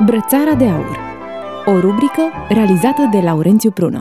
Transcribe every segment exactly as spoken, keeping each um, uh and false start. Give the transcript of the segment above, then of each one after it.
Brățara de aur, o rubrică realizată de Laurențiu Prună.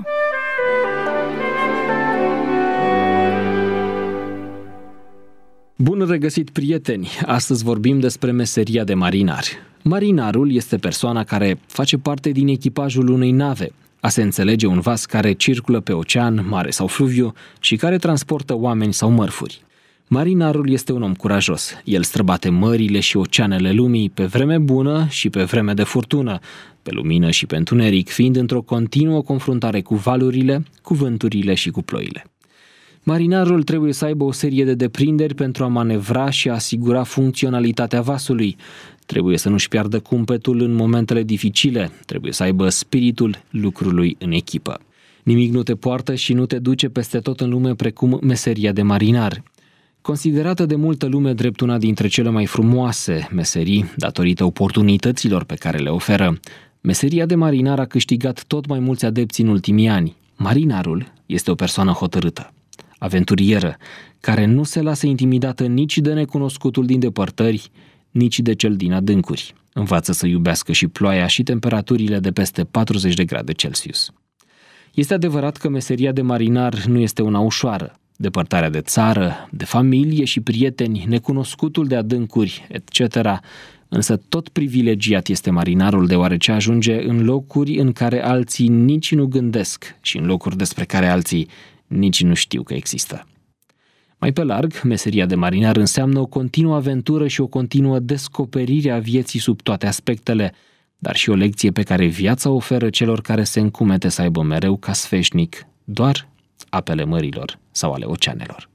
Bun regăsit, prieteni! Astăzi vorbim despre meseria de marinar. Marinarul este persoana care face parte din echipajul unei nave, a se înțelege un vas care circulă pe ocean, mare sau fluviu și care transportă oameni sau mărfuri. Marinarul este un om curajos. El străbate mările și oceanele lumii pe vreme bună și pe vreme de furtună, pe lumină și pe întuneric, fiind într-o continuă confruntare cu valurile, cu vânturile și cu ploile. Marinarul trebuie să aibă o serie de deprinderi pentru a manevra și a asigura funcționalitatea vasului. Trebuie să nu-și piardă cumpetul în momentele dificile, trebuie să aibă spiritul lucrului în echipă. Nimic nu te poartă și nu te duce peste tot în lume precum meseria de marinar. Considerată de multă lume drept una dintre cele mai frumoase meserii, datorită oportunităților pe care le oferă, meseria de marinar a câștigat tot mai mulți adepți în ultimii ani. Marinarul este o persoană hotărâtă, aventurieră, care nu se lasă intimidată nici de necunoscutul din depărtări, nici de cel din adâncuri. Învață să iubească și ploaia și temperaturile de peste patruzeci de grade Celsius. Este adevărat că meseria de marinar nu este una ușoară. Depărtarea de țară, de familie și prieteni, necunoscutul de adâncuri, et cetera. Însă tot privilegiat este marinarul, deoarece ajunge în locuri în care alții nici nu gândesc și în locuri despre care alții nici nu știu că există. Mai pe larg, meseria de marinar înseamnă o continuă aventură și o continuă descoperire a vieții sub toate aspectele, dar și o lecție pe care viața o oferă celor care se încumete să aibă mereu ca sfeșnic doar apele mărilor sau ale oceanelor.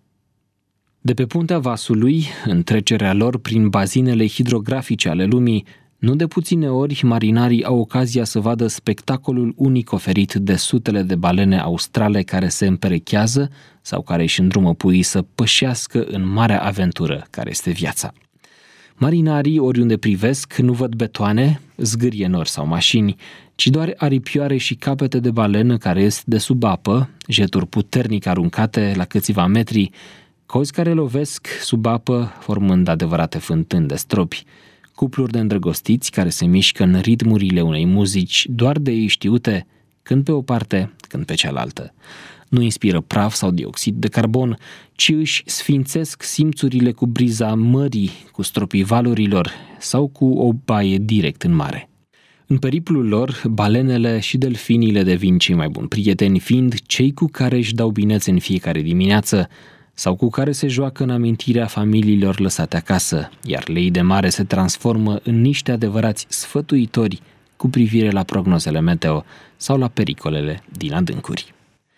De pe puntea vasului, în trecerea lor prin bazinele hidrografice ale lumii, nu de puține ori marinarii au ocazia să vadă spectacolul unic oferit de sutele de balene australe care se împerechează sau care își îndrumă puii să pășească în marea aventură care este viața. Marinarii, oriunde privesc, nu văd betoane, zgârie nori sau mașini, ci doar aripioare și capete de balenă care ies de sub apă, jeturi puternic aruncate la câțiva metri, cozi care lovesc sub apă, formând adevărate fântâni de stropi, cupluri de îndrăgostiți care se mișcă în ritmurile unei muzici doar de ei știute, când pe o parte, când pe cealaltă. Nu inspiră praf sau dioxid de carbon, ci își sfințesc simțurile cu briza mării, cu stropii valurilor sau cu o baie direct în mare. În periplul lor, balenele și delfinile devin cei mai buni prieteni, fiind cei cu care își dau binețe în fiecare dimineață sau cu care se joacă în amintirea familiilor lăsate acasă, iar leii de mare se transformă în niște adevărați sfătuitori cu privire la prognozele meteo sau la pericolele din adâncuri.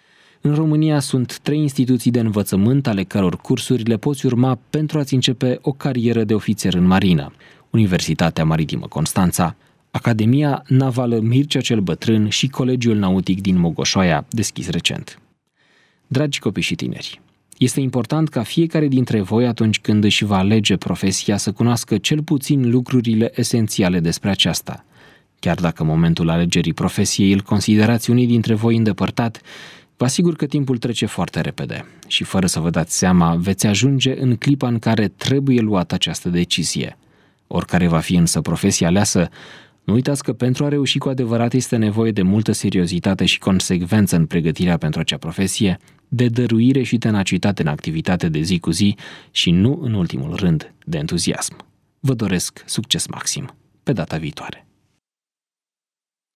În România sunt trei instituții de învățământ ale căror cursuri le poți urma pentru a-ți începe o carieră de ofițer în marină: Universitatea Maritimă Constanța, Academia Navală Mircea cel Bătrân și Colegiul Nautic din Mogoșoaia, deschis recent. Dragi copii și tineri, este important ca fiecare dintre voi, atunci când își va alege profesia, să cunoască cel puțin lucrurile esențiale despre aceasta. Chiar dacă în momentul alegerii profesiei îl considerați unii dintre voi îndepărtat, vă asigur că timpul trece foarte repede și, fără să vă dați seama, veți ajunge în clipa în care trebuie luată această decizie. Oricare va fi însă profesia aleasă, nu uitați că pentru a reuși cu adevărat este nevoie de multă seriozitate și consecvență în pregătirea pentru acea profesie, de dăruire și tenacitate în activitate de zi cu zi și, nu în ultimul rând, de entuziasm. Vă doresc succes maxim. Pe data viitoare!